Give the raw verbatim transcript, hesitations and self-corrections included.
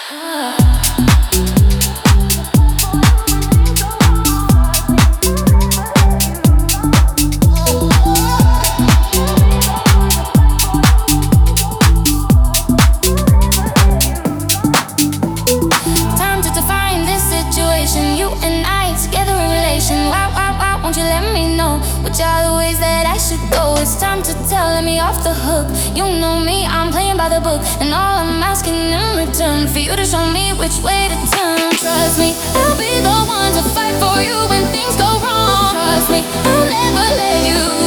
Time to define this situation. You and I together in relation. Why, why, why won't you let me know which are the ways that I should go? It's time to tell, let me off the hook. You know me, I'm playing by the book, and all I'm asking in return for you to show me which way to turn. Trust me, I'll be the one to fight for you when things go wrong. Trust me, I'll never let you